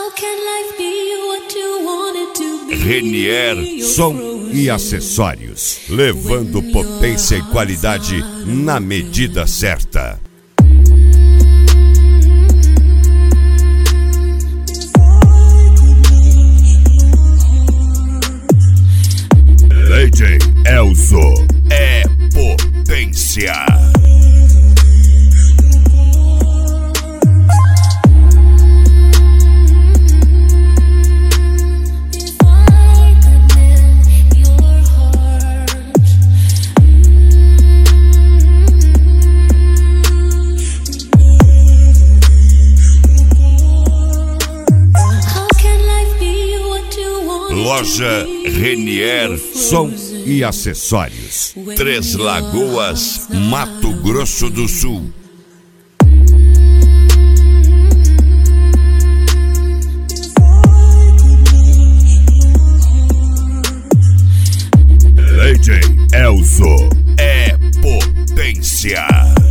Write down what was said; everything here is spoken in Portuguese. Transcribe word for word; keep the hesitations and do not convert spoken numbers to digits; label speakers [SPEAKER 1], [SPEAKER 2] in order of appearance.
[SPEAKER 1] Renier Som e Acessórios, levando potência e qualidade na medida certa. D J Elzo é potência. Loja Renier Som e Acessórios, Três Lagoas, Mato Grosso do Sul. D J Elzo é potência.